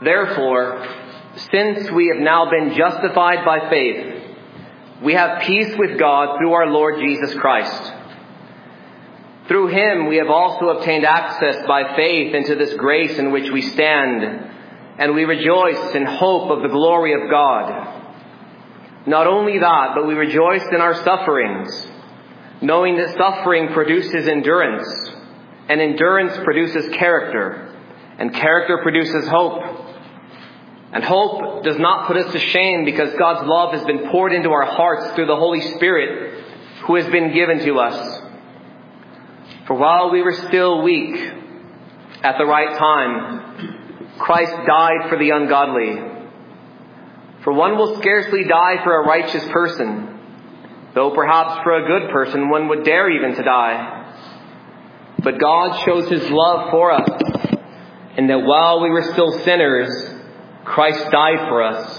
Therefore, since we have now been justified by faith, we have peace with God through our Lord Jesus Christ. Through him we have also obtained access by faith into this grace in which we stand, and we rejoice in hope of the glory of God. Not only that, but we rejoice in our sufferings, knowing that suffering produces endurance, and endurance produces character, and character produces hope. And hope does not put us to shame, because God's love has been poured into our hearts through the Holy Spirit who has been given to us. For while we were still weak, at the right time, Christ died for the ungodly. For one will scarcely die for a righteous person, though perhaps for a good person one would dare even to die. But God shows his love for us, in that while we were still sinners, Christ died for us.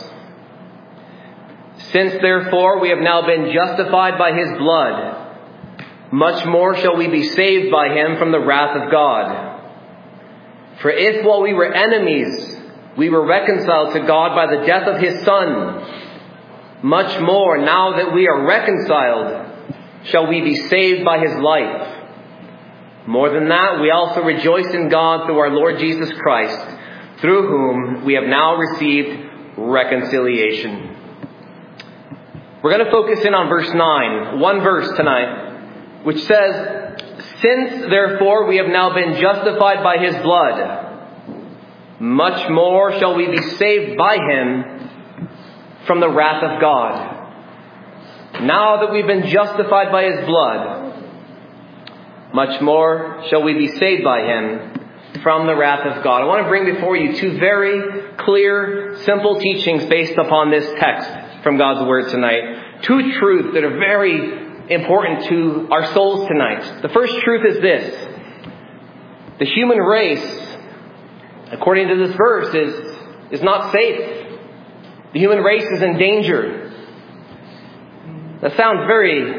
Since therefore we have now been justified by his blood, much more shall we be saved by him from the wrath of God. For if while we were enemies, we were reconciled to God by the death of his Son, much more, now that we are reconciled, shall we be saved by his life. More than that, we also rejoice in God through our Lord Jesus Christ, through whom we have now received reconciliation. We're going to focus in on verse 9, one verse tonight, which says, "Since therefore we have now been justified by his blood, much more shall we be saved by him from the wrath of God." Now that we've been justified by his blood, much more shall we be saved by him from the wrath of God. I want to bring before you two very clear, simple teachings based upon this text from God's Word tonight. Two truths that are very important to our souls tonight. The first truth is this: the human race, according to this verse, is not safe. The human race is in danger. That sounds very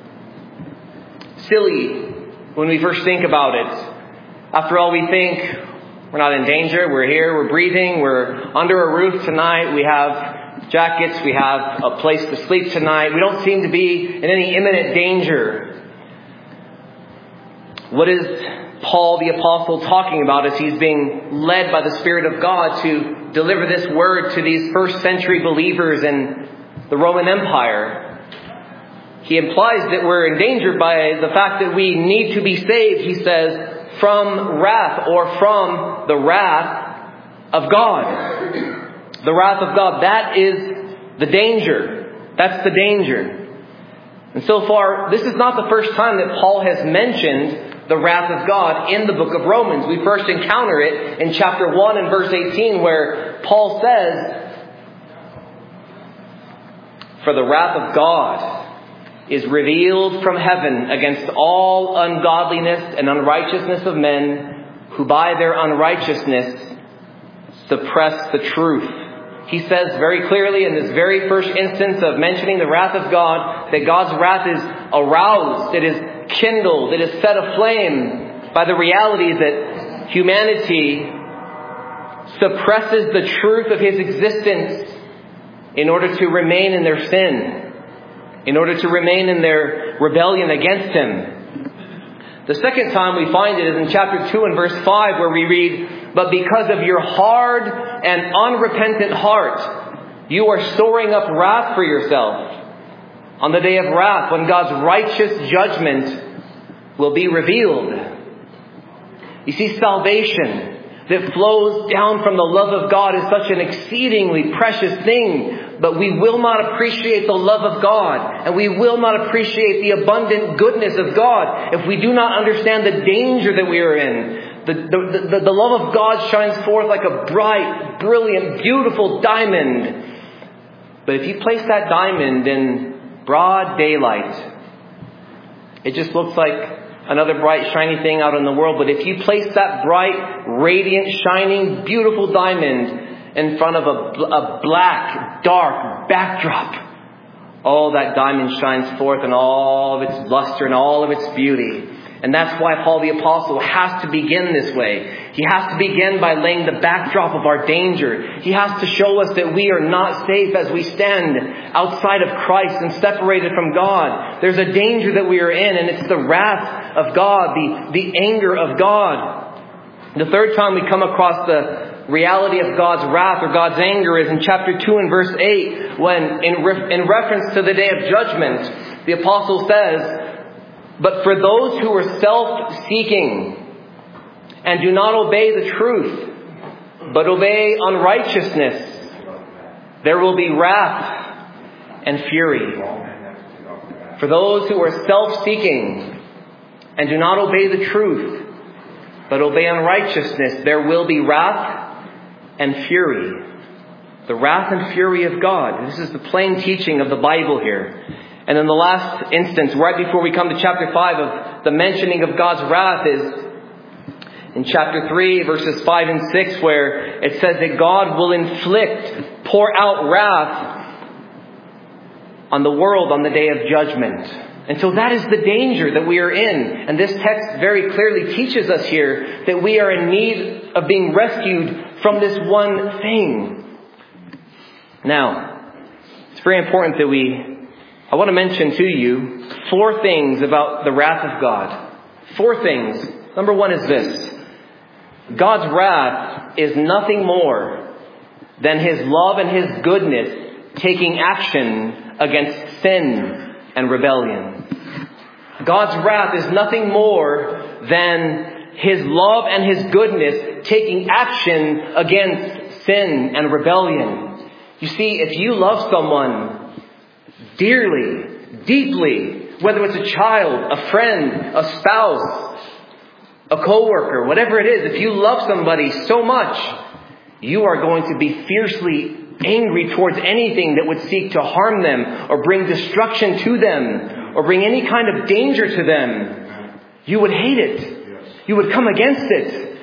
silly when we first think about it. After all, we think we're not in danger. We're here, we're breathing, we're under a roof tonight. We have jackets, we have a place to sleep tonight. We don't seem to be in any imminent danger. What is Paul the Apostle talking about as he's being led by the Spirit of God to deliver this word to these first century believers in the Roman Empire? He implies that we're endangered by the fact that we need to be saved, he says, from wrath, or from the wrath of God. The wrath of God, that is the danger. That's the danger. And so far, this is not the first time that Paul has mentioned the wrath of God in the book of Romans. We first encounter it in chapter 1 and verse 18, where Paul says, "For the wrath of God is revealed from heaven against all ungodliness and unrighteousness of men, who by their unrighteousness suppress the truth." He says very clearly in this very first instance of mentioning the wrath of God, that God's wrath is aroused, it is kindled, it is set aflame by the reality that humanity suppresses the truth of his existence in order to remain in their sin, in order to remain in their rebellion against him. The second time we find it is in chapter 2 and verse 5, where we read, "But because of your hard and unrepentant heart, you are storing up wrath for yourself on the day of wrath, when God's righteous judgment will be revealed." You see, salvation that flows down from the love of God is such an exceedingly precious thing. But we will not appreciate the love of God, and we will not appreciate the abundant goodness of God if we do not understand the danger that we are in. The love of God shines forth like a bright, brilliant, beautiful diamond. But if you place that diamond in broad daylight, it just looks like another bright, shiny thing out in the world. But if you place that bright, radiant, shining, beautiful diamond in front of a black, dark backdrop, all that diamond shines forth in all of its luster and all of its beauty. And that's why Paul the Apostle has to begin this way. He has to begin by laying the backdrop of our danger. He has to show us that we are not safe as we stand outside of Christ and separated from God. There's a danger that we are in, and it's the wrath of God, the anger of God. The third time we come across the reality of God's wrath or God's anger is in chapter 2 and verse 8, when in reference to the day of judgment, the apostle says, "But for those who are self-seeking and do not obey the truth, but obey unrighteousness, there will be wrath and fury." For those who are self-seeking and do not obey the truth, but obey unrighteousness, there will be wrath and fury. The wrath and fury of God. This is the plain teaching of the Bible here. And in the last instance, right before we come to chapter 5 of the mentioning of God's wrath, is in chapter 3, verses 5 and 6, where it says that God will pour out wrath on the world on the day of judgment. And so that is the danger that we are in. And this text very clearly teaches us here that we are in need of being rescued from this one thing. Now, it's very important that I want to mention to you 4 things about the wrath of God. 4 things. Number 1 is this. God's wrath is nothing more than His love and His goodness taking action against sin and rebellion. God's wrath is nothing more than His love and His goodness taking action against sin and rebellion. You see, if you love someone dearly, deeply, whether it's a child, a friend, a spouse, a coworker, whatever it is, if you love somebody so much, you are going to be fiercely angry towards anything that would seek to harm them or bring destruction to them or bring any kind of danger to them. You would hate it. You would come against it.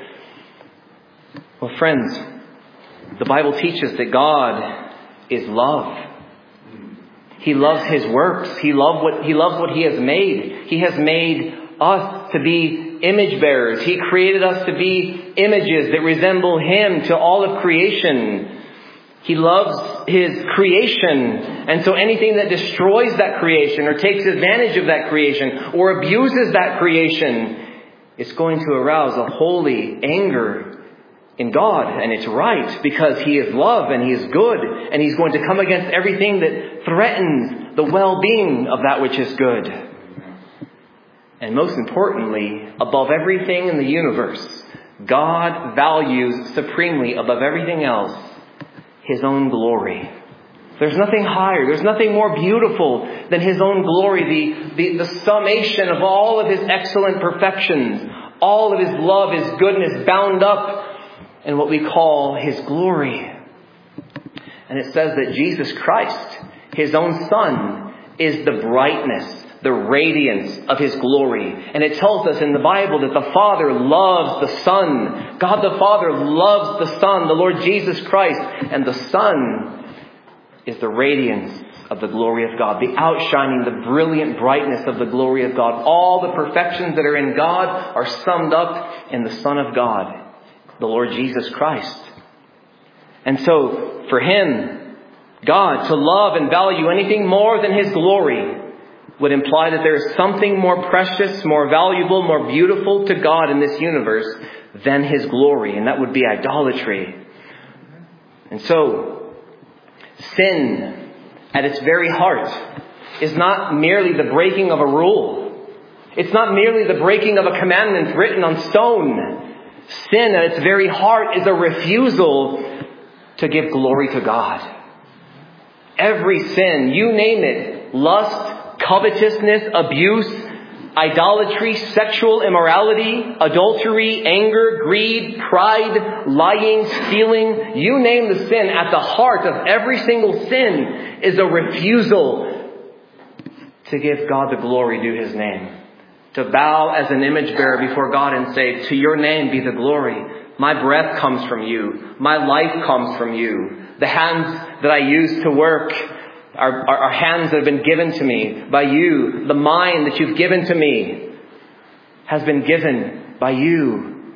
Well, friends, the Bible teaches that God is love. He loves His works. He loves what He has made. He has made us to be image bearers. He created us to be images that resemble Him to all of creation. He loves His creation. And so anything that destroys that creation or takes advantage of that creation or abuses that creation is going to arouse a holy anger in God. And it's right, because He is love and He is good. And He's going to come against everything that threatens the well-being of that which is good. And most importantly, above everything in the universe, God values supremely above everything else His own glory. There's nothing higher, there's nothing more beautiful than His own glory, the summation of all of His excellent perfections, all of His love, His goodness bound up in what we call His glory. And it says that Jesus Christ, His own Son, is the brightness, the radiance of His glory. And it tells us in the Bible that the Father loves the Son. God the Father loves the Son, the Lord Jesus Christ. And the Son is the radiance of the glory of God, the outshining, the brilliant brightness of the glory of God. All the perfections that are in God are summed up in the Son of God, the Lord Jesus Christ. And so, for Him, God, to love and value anything more than His glory would imply that there is something more precious, more valuable, more beautiful to God in this universe than His glory. And that would be idolatry. And so, sin at its very heart is not merely the breaking of a rule. It's not merely the breaking of a commandment written on stone. Sin at its very heart is a refusal to give glory to God. Every sin, you name it, lust, covetousness, abuse, idolatry, sexual immorality, adultery, anger, greed, pride, lying, stealing, you name the sin, at the heart of every single sin is a refusal to give God the glory due His name. To bow as an image bearer before God and say, to Your name be the glory. My breath comes from You. My life comes from You. The hands that I use to work are hands that have been given to me by You. The mind that You've given to me has been given by you.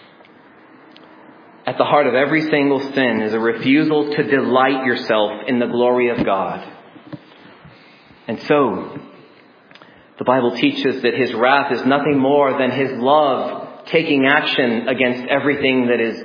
At the heart of every single sin is a refusal to delight yourself in the glory of God. And so, the Bible teaches that His wrath is nothing more than His love taking action against everything that is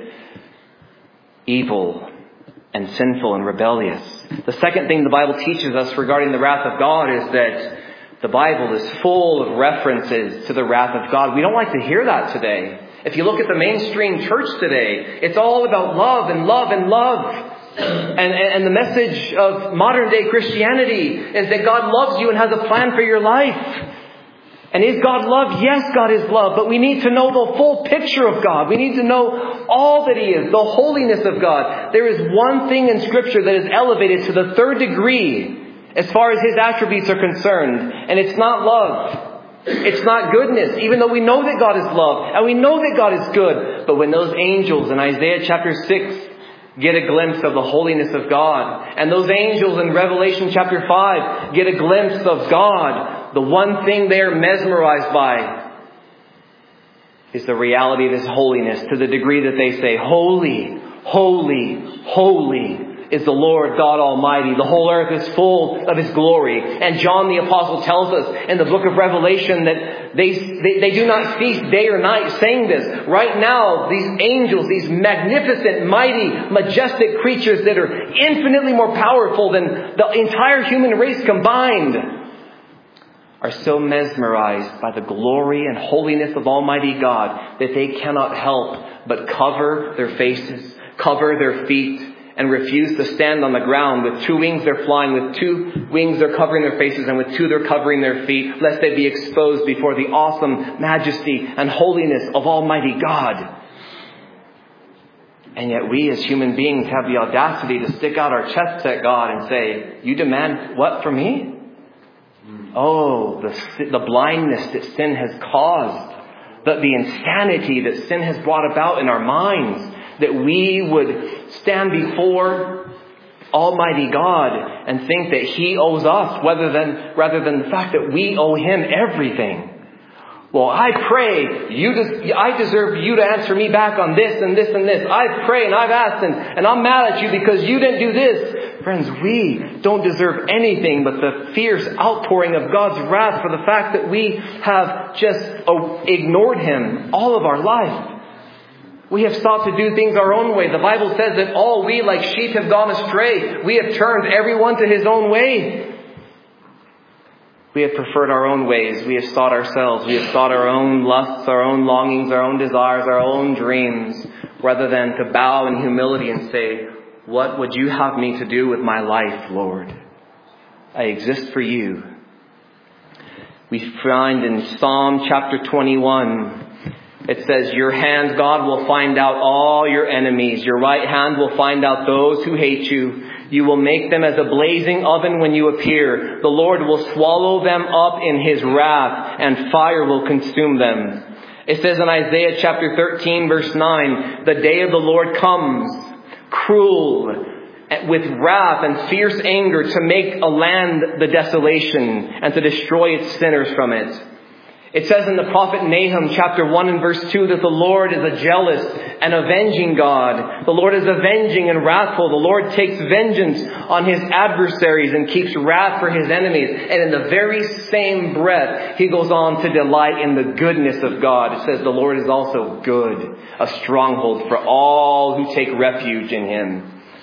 evil and sinful and rebellious. The second thing the Bible teaches us regarding the wrath of God is that the Bible is full of references to the wrath of God. We don't like to hear that today. If you look at the mainstream church today, it's all about love and love and love. And the message of modern day Christianity is that God loves you and has a plan for your life. And is God love? Yes, God is love. But we need to know the full picture of God. We need to know all that He is, the holiness of God. There is one thing in Scripture that is elevated to the third degree as far as His attributes are concerned. And it's not love. It's not goodness, even though we know that God is love and we know that God is good. But when those angels in Isaiah chapter 6 get a glimpse of the holiness of God, and those angels in Revelation chapter 5 get a glimpse of God, the one thing they are mesmerized by is the reality of His holiness, to the degree that they say, "Holy, holy, holy is the Lord God Almighty. The whole earth is full of His glory." And John the Apostle tells us in the book of Revelation that they do not cease day or night saying this. Right now, these angels, these magnificent, mighty, majestic creatures that are infinitely more powerful than the entire human race combined, are so mesmerized by the glory and holiness of Almighty God that they cannot help but cover their faces, cover their feet, and refuse to stand on the ground. With two wings they're flying, with two wings they're covering their faces, and with two they're covering their feet, lest they be exposed before the awesome majesty and holiness of Almighty God. And yet we as human beings have the audacity to stick out our chests at God and say, "You demand what from me?" Oh, the blindness that sin has caused, the insanity that sin has brought about in our minds, that we would stand before Almighty God and think that He owes us rather than the fact that we owe Him everything. Well, I pray I deserve you to answer me back on this and this and this. I pray and I've asked and I'm mad at you because you didn't do this. Friends, we don't deserve anything but the fierce outpouring of God's wrath for the fact that we have just ignored Him all of our life. We have sought to do things our own way. The Bible says that all we like sheep have gone astray. We have turned everyone to his own way. We have preferred our own ways. We have sought ourselves. We have sought our own lusts, our own longings, our own desires, our own dreams, rather than to bow in humility and say, "What would you have me to do with my life, Lord? I exist for you." We find in Psalm chapter 21, it says, "Your hand, God, will find out all your enemies. Your right hand will find out those who hate you. You will make them as a blazing oven when you appear. The Lord will swallow them up in His wrath, and fire will consume them." It says in Isaiah chapter 13, verse 9, "The day of the Lord comes, cruel, with wrath and fierce anger, to make a land the desolation, and to destroy its sinners from it." It says in the prophet Nahum chapter 1 and verse 2 that the Lord is a jealous and avenging God. The Lord is avenging and wrathful. The Lord takes vengeance on His adversaries and keeps wrath for His enemies. And in the very same breath, He goes on to delight in the goodness of God. It says the Lord is also good, a stronghold for all who take refuge in Him.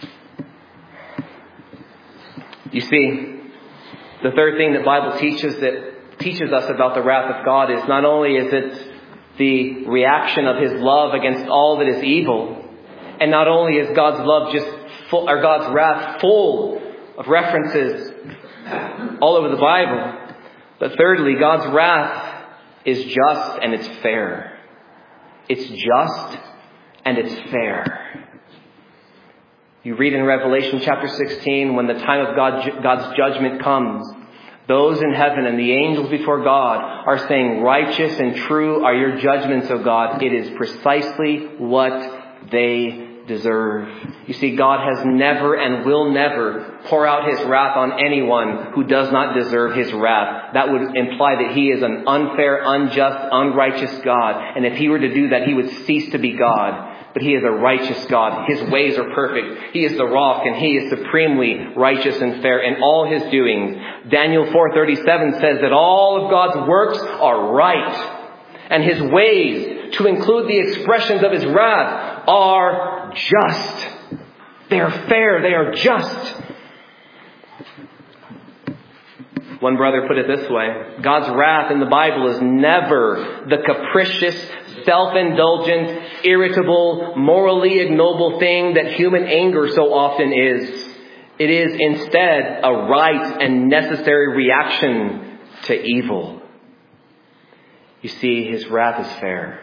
You see, the third thing that Bible teaches us about the wrath of God is not only is it the reaction of His love against all that is evil, and not only is God's wrath full of references all over the Bible, but thirdly, God's wrath is just and it's fair. It's just and it's fair. You read in Revelation chapter 16, when the time of God's judgment comes, those in heaven and the angels before God are saying, "Righteous and true are your judgments, O God." It is precisely what they deserve. You see, God has never and will never pour out His wrath on anyone who does not deserve His wrath. That would imply that He is an unfair, unjust, unrighteous God. And if He were to do that, He would cease to be God. But He is a righteous God. His ways are perfect. He is the rock, and He is supremely righteous and fair in all His doings. Daniel 4:37 says that all of God's works are right. And His ways, to include the expressions of His wrath, are just. They are fair. They are just. One brother put it this way: God's wrath in the Bible is never the capricious, self-indulgent, irritable, morally ignoble thing that human anger so often is. It is instead a right and necessary reaction to evil. You see, His wrath is fair.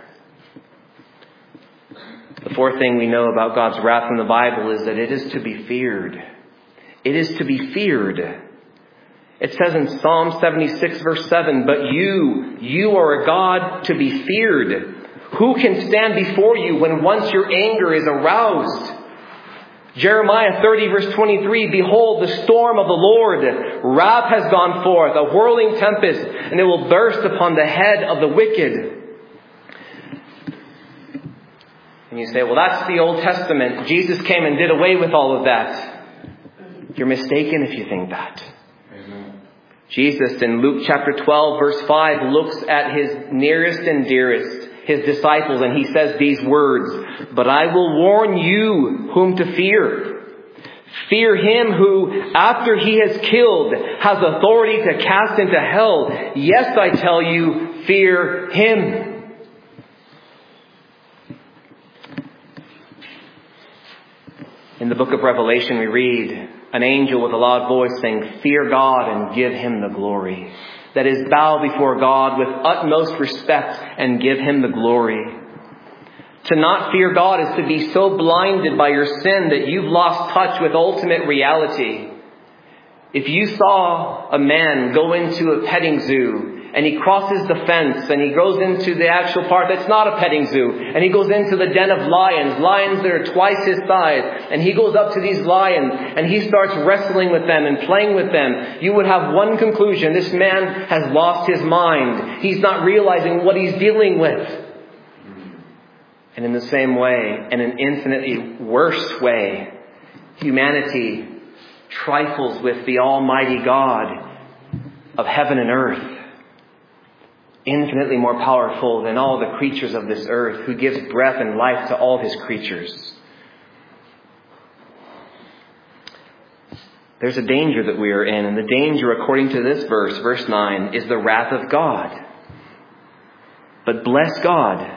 The fourth thing we know about God's wrath in the Bible is that it is to be feared. It is to be feared. It says in Psalm 76 verse 7, "But you are a God to be feared. Who can stand before you when once your anger is aroused?" Jeremiah 30 verse 23, "Behold, the storm of the Lord, wrath has gone forth, a whirling tempest, and it will burst upon the head of the wicked." And you say, well, that's the Old Testament. Jesus came and did away with all of that. You're mistaken if you think that. Amen. Jesus in Luke chapter 12 verse 5 looks at His nearest and dearest, His disciples, and He says these words, "But I will warn you whom to fear. Fear him who, after he has killed, has authority to cast into hell. Yes, I tell you, fear him." In the book of Revelation, we read an angel with a loud voice saying, "Fear God and give Him the glory." That is, bow before God with utmost respect and give Him the glory. To not fear God is to be so blinded by your sin that you've lost touch with ultimate reality. If you saw a man go into a petting zoo and he crosses the fence and he goes into the actual part that's not a petting zoo, and he goes into the den of lions that are twice his size, and he goes up to these lions and he starts wrestling with them and playing with them, you would have one conclusion: this man has lost his mind. He's not realizing what he's dealing with. And in the same way, in an infinitely worse way, humanity trifles with the Almighty God of heaven and earth, infinitely more powerful than all the creatures of this earth, who gives breath and life to all His creatures. There's a danger that we are in, and the danger, according to this verse, verse 9, is the wrath of God. But bless God,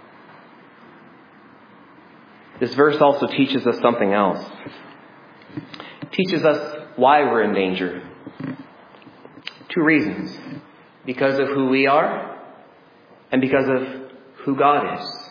this verse also teaches us something else. It teaches us why we're in danger. 2 reasons. Because of who we are, and because of who God is.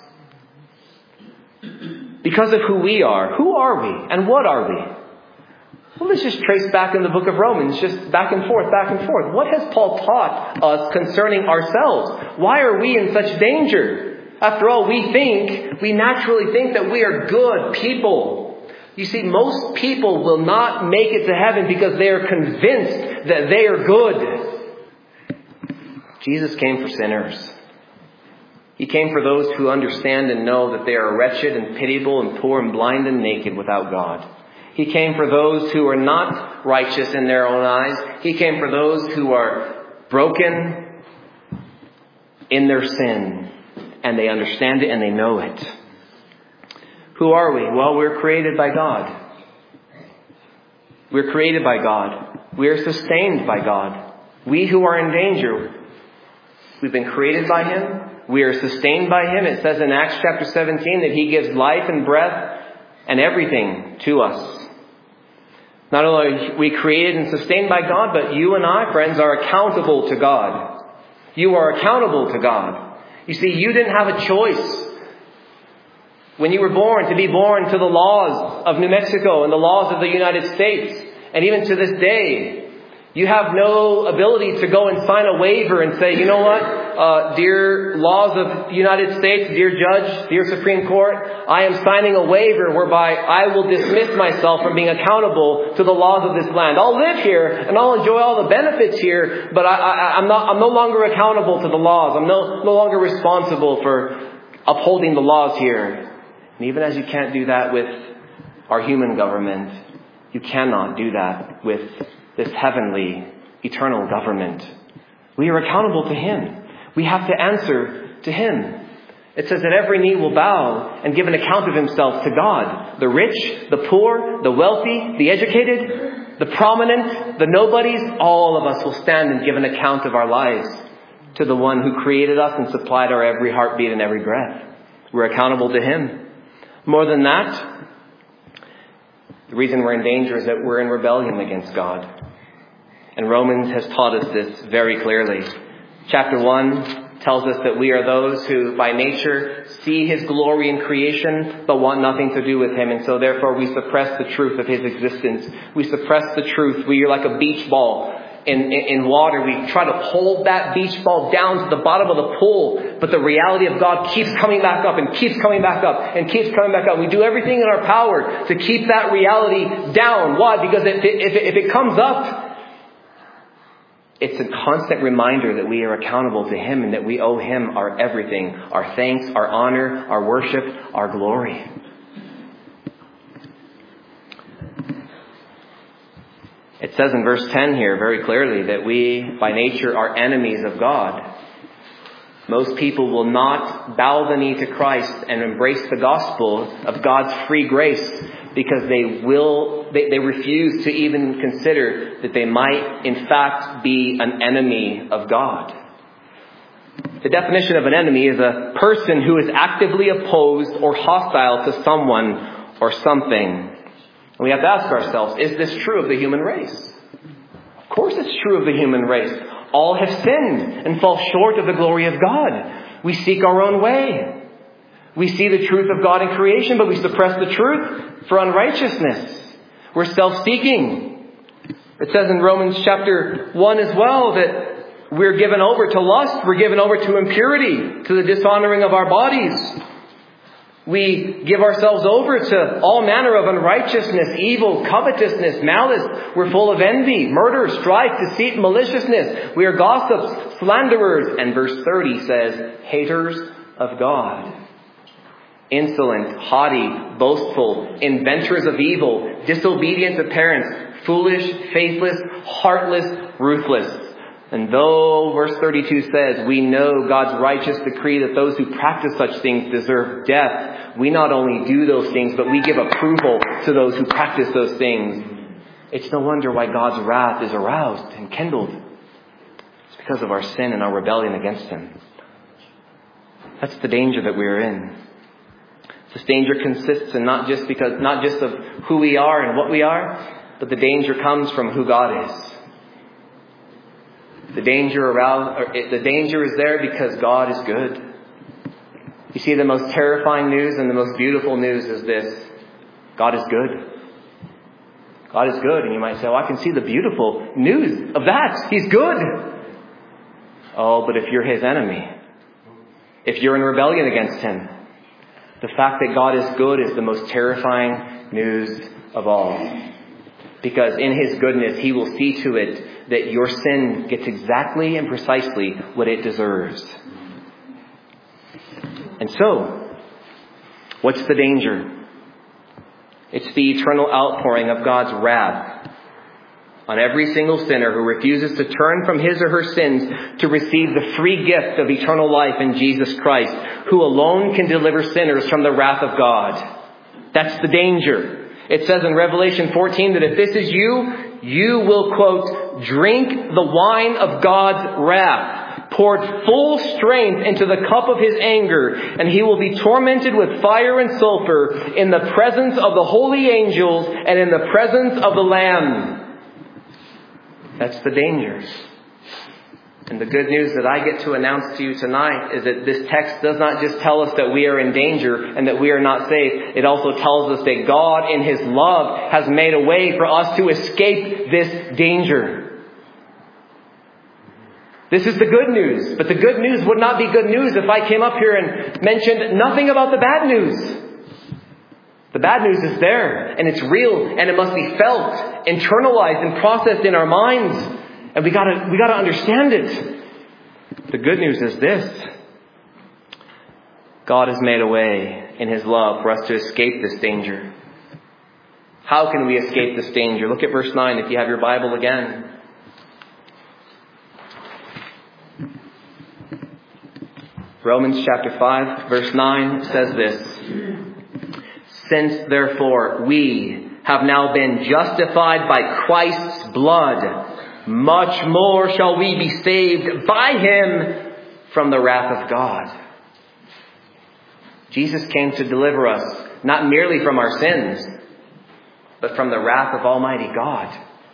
Because of who we are. Who are we? And what are we? Well, let's just trace back in the book of Romans, just back and forth, back and forth. What has Paul taught us concerning ourselves? Why are we in such danger? After all, we naturally think that we are good people. You see, most people will not make it to heaven because they are convinced that they are good. Jesus came for sinners. He came for those who understand and know that they are wretched and pitiable and poor and blind and naked without God. He came for those who are not righteous in their own eyes. He came for those who are broken in their sin, and they understand it and they know it. Who are we? Well, we're created by God. We're created by God. We are sustained by God. We who are in danger, we've been created by Him. We are sustained by Him. It says in Acts chapter 17 that He gives life and breath and everything to us. Not only are we created and sustained by God, but you and I, friends, are accountable to God. You are accountable to God. You see, you didn't have a choice when you were born to be born to the laws of New Mexico and the laws of the United States. And even to this day, you have no ability to go and sign a waiver and say, you know what? dear laws of the United States, dear Judge, dear Supreme Court, I am signing a waiver whereby I will dismiss myself from being accountable to the laws of this land. I'll live here and I'll enjoy all the benefits here, but I'm no longer accountable to the laws. I'm no longer responsible for upholding the laws here. And even as you can't do that with our human government, you cannot do that with this heavenly, eternal government. We are accountable to Him. We have to answer to Him. It says that every knee will bow and give an account of himself to God. The rich, the poor, the wealthy, the educated, the prominent, the nobodies, all of us will stand and give an account of our lives to the one who created us and supplied our every heartbeat and every breath. We're accountable to Him. More than that, the reason we're in danger is that we're in rebellion against God. And Romans has taught us this very clearly. Chapter 1 tells us that we are those who by nature see His glory in creation but want nothing to do with Him. And so therefore we suppress the truth of His existence. We suppress the truth. We are like a beach ball in water. We try to hold that beach ball down to the bottom of the pool. But the reality of God keeps coming back up and keeps coming back up and keeps coming back up. We do everything in our power to keep that reality down. Why? Because if it comes up, it's a constant reminder that we are accountable to Him and that we owe Him our everything, our thanks, our honor, our worship, our glory. It says in verse 10 here very clearly that we, by nature, are enemies of God. Most people will not bow the knee to Christ and embrace the gospel of God's free grace because they refuse to even consider that they might, in fact, be an enemy of God. The definition of an enemy is a person who is actively opposed or hostile to someone or something. And we have to ask ourselves, is this true of the human race? Of course it's true of the human race. All have sinned and fall short of the glory of God. We seek our own way. We see the truth of God in creation, but we suppress the truth for unrighteousness. We're self-seeking. It says in Romans chapter 1 as well that we're given over to lust. We're given over to impurity, to the dishonoring of our bodies. We give ourselves over to all manner of unrighteousness, evil, covetousness, malice. We're full of envy, murder, strife, deceit, maliciousness. We are gossips, slanderers. And verse 30 says, haters of God. Insolent, haughty, boastful, inventors of evil, disobedient to parents, foolish, faithless, heartless, ruthless. And though verse 32 says, we know God's righteous decree that those who practice such things deserve death, we not only do those things, but we give approval to those who practice those things. It's no wonder why God's wrath is aroused and kindled. It's because of our sin and our rebellion against Him. That's the danger that we're in. This danger consists in not just of who we are and what we are, but the danger comes from who God is. The danger is there because God is good. You see, the most terrifying news and the most beautiful news is this: God is good. God is good. And you might say, I can see the beautiful news of that. He's good. Oh, but if you're His enemy, if you're in rebellion against Him, the fact that God is good is the most terrifying news of all. Because in His goodness, He will see to it that your sin gets exactly and precisely what it deserves. And so, what's the danger? It's the eternal outpouring of God's wrath on every single sinner who refuses to turn from his or her sins to receive the free gift of eternal life in Jesus Christ, who alone can deliver sinners from the wrath of God. That's the danger. It says in Revelation 14 that if this is you, you will, quote, drink the wine of God's wrath, poured full strength into the cup of His anger, and He will be tormented with fire and sulfur in the presence of the holy angels and in the presence of the Lamb. That's the danger. And the good news that I get to announce to you tonight is that this text does not just tell us that we are in danger and that we are not safe. It also tells us that God in His love has made a way for us to escape this danger. This is the good news. But the good news would not be good news if I came up here and mentioned nothing about the bad news. The bad news is there, and it's real, and it must be felt, internalized, and processed in our minds. And we gotta understand it. The good news is this. God has made a way in His love for us to escape this danger. How can we escape this danger? Look at verse 9 if you have your Bible again. Romans chapter 5, verse 9 says this. Since therefore we have now been justified by Christ's blood, much more shall we be saved by Him from the wrath of God. Jesus came to deliver us not merely from our sins, but from the wrath of Almighty God.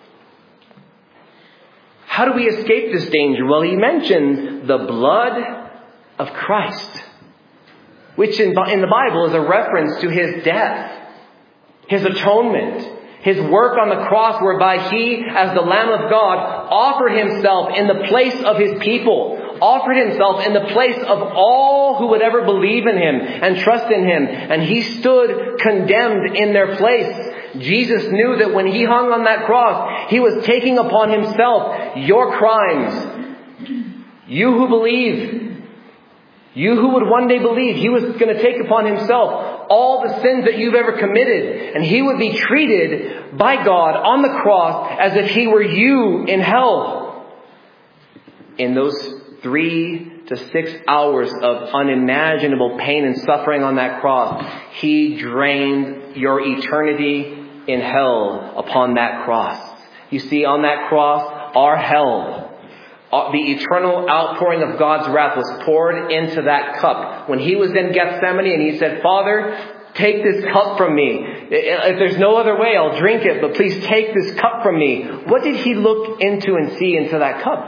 How do we escape this danger? Well, He mentions the blood of Christ, which in the Bible is a reference to His death, His atonement, His work on the cross whereby He, as the Lamb of God, offered Himself in the place of His people, offered Himself in the place of all who would ever believe in Him and trust in Him. And He stood condemned in their place. Jesus knew that when He hung on that cross, He was taking upon Himself your crimes. You who believe, you who would one day believe, He was going to take upon Himself all the sins that you've ever committed. And He would be treated by God on the cross as if He were you in hell. In those 3 to 6 hours of unimaginable pain and suffering on that cross, He drained your eternity in hell upon that cross. You see, on that cross, our hell, the eternal outpouring of God's wrath was poured into that cup. When He was in Gethsemane and He said, Father, take this cup from me. If there's no other way, I'll drink it, but please take this cup from me. What did He look into and see into that cup?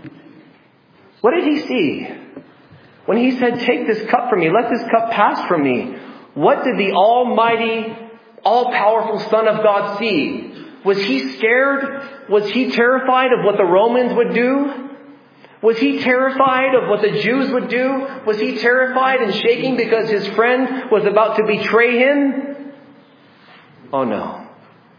What did He see? When He said, take this cup from me, let this cup pass from me, what did the almighty, all-powerful Son of God see? Was He scared? Was He terrified of what the Romans would do? Was He terrified of what the Jews would do? Was He terrified and shaking because His friend was about to betray Him? Oh no.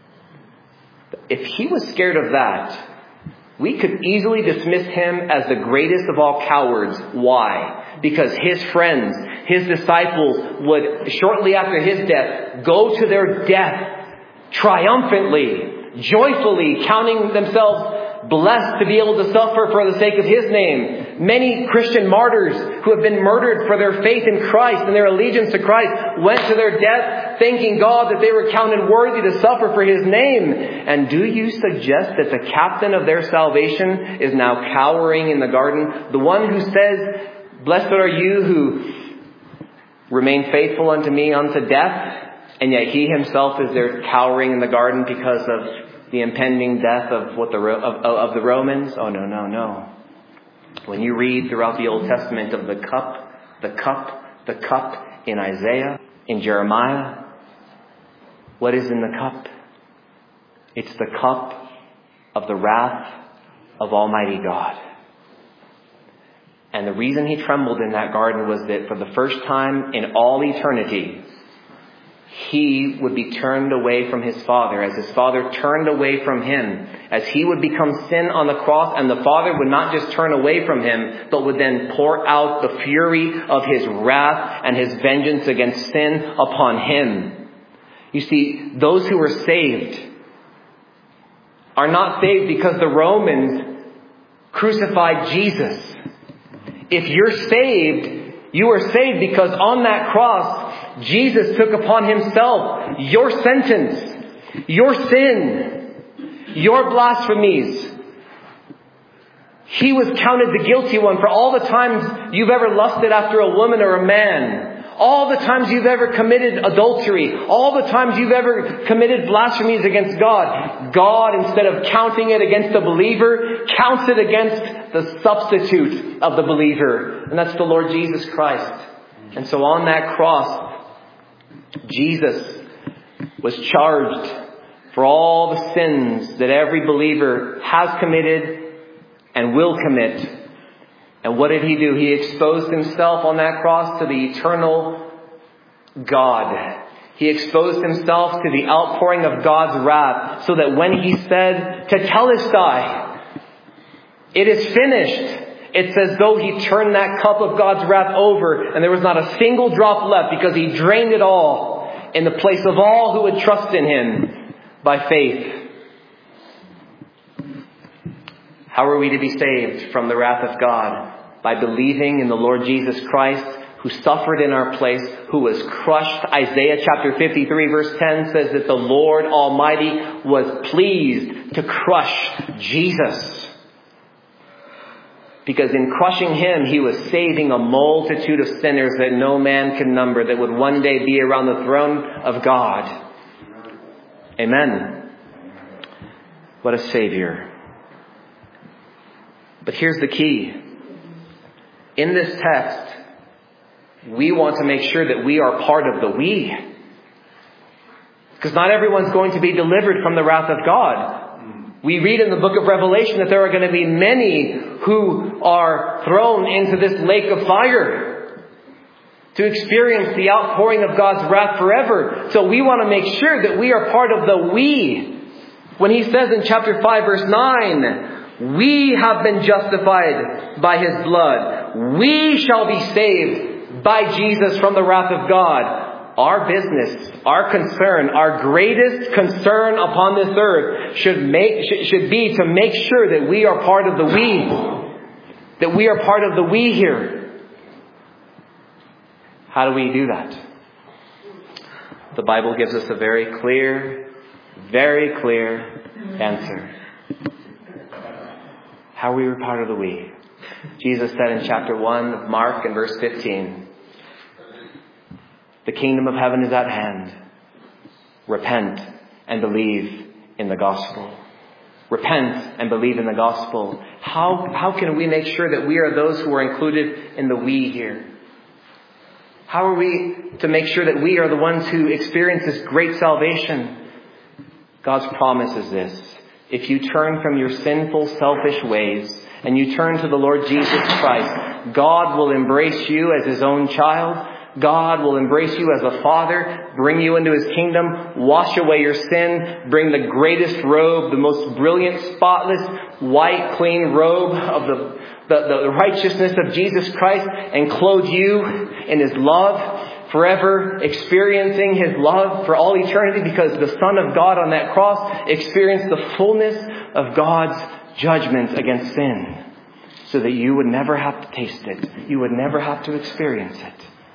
If He was scared of that, we could easily dismiss Him as the greatest of all cowards. Why? Because His friends, His disciples would, shortly after His death, go to their death triumphantly, joyfully, counting themselves blessed to be able to suffer for the sake of His name. Many Christian martyrs who have been murdered for their faith in Christ and their allegiance to Christ went to their death thanking God that they were counted worthy to suffer for His name. And do you suggest that the captain of their salvation is now cowering in the garden? The one who says, blessed are you who remain faithful unto me unto death, and yet He Himself is there cowering in the garden because of the impending death of the Romans? Oh, no. When you read throughout the Old Testament of the cup in Isaiah, in Jeremiah, what is in the cup? It's the cup of the wrath of Almighty God. And the reason He trembled in that garden was that for the first time in all eternity, He would be turned away from His Father, as His Father turned away from Him, as He would become sin on the cross, and the Father would not just turn away from Him, but would then pour out the fury of His wrath and His vengeance against sin upon Him. You see, those who are saved are not saved because the Romans crucified Jesus. If you're saved, you are saved because on that cross, Jesus took upon Himself your sentence, your sin, your blasphemies. He was counted the guilty one for all the times you've ever lusted after a woman or a man. All the times you've ever committed adultery. All the times you've ever committed blasphemies against God. God, instead of counting it against the believer, counts it against the substitute of the believer. And that's the Lord Jesus Christ. And so on that cross, Jesus was charged for all the sins that every believer has committed and will commit And what did he do? He exposed himself on that cross to the eternal God. He exposed himself to the outpouring of God's wrath, so that when he said, "Tetelestai," it is finished, it's as though he turned that cup of God's wrath over and there was not a single drop left, because he drained it all in the place of all who would trust in him by faith. How are we to be saved from the wrath of God? By believing in the Lord Jesus Christ, who suffered in our place, who was crushed. Isaiah chapter 53 verse 10 says that the Lord Almighty was pleased to crush Jesus. Because in crushing him, he was saving a multitude of sinners that no man can number, that would one day be around the throne of God. Amen. What a Savior. But here's the key. In this text, we want to make sure that we are part of the we. Because not everyone's going to be delivered from the wrath of God. We read in the book of Revelation that there are going to be many who are thrown into this lake of fire to experience the outpouring of God's wrath forever. So we want to make sure that we are part of the we. When he says in chapter 5 verse 9, we have been justified by his blood. We shall be saved by Jesus from the wrath of God. Our business, our concern, our greatest concern upon this earth should be to make sure that we are part of the we. That we are part of the we here. How do we do that? The Bible gives us a very clear answer. How we were part of the we. Jesus said in chapter 1 of Mark and verse 15, the kingdom of heaven is at hand. Repent and believe in the gospel. Repent and believe in the gospel. How can we make sure that we are those who are included in the we here? How are we to make sure that we are the ones who experience this great salvation? God's promise is this. If you turn from your sinful, selfish ways and you turn to the Lord Jesus Christ, God will embrace you as his own child. God will embrace you as a father, bring you into his kingdom, wash away your sin, bring the greatest robe, the most brilliant, spotless, white, clean robe of the righteousness of Jesus Christ, and clothe you in his love, forever experiencing his love for all eternity, because the Son of God on that cross experienced the fullness of God's judgment against sin, so that you would never have to taste it. You would never have to experience it.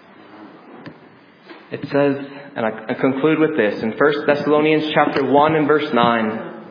It says, and I conclude with this, in 1 Thessalonians chapter 1 and verse 9,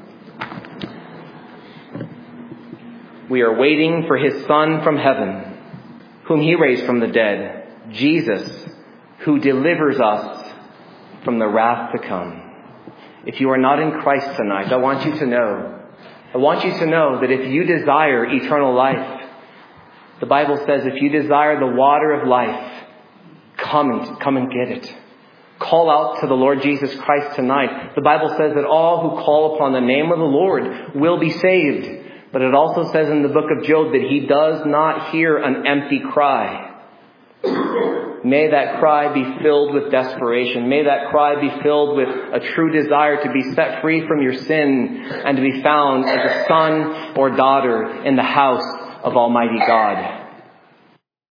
we are waiting for his Son from heaven, whom he raised from the dead, Jesus, who delivers us from the wrath to come. If you are not in Christ tonight, I want you to know that if you desire eternal life, the Bible says if you desire the water of life, come and get it. Call out to the Lord Jesus Christ tonight. The Bible says that all who call upon the name of the Lord will be saved. But it also says in the book of Job that he does not hear an empty cry. May that cry be filled with desperation. May that cry be filled with a true desire to be set free from your sin and to be found as a son or daughter in the house of Almighty God.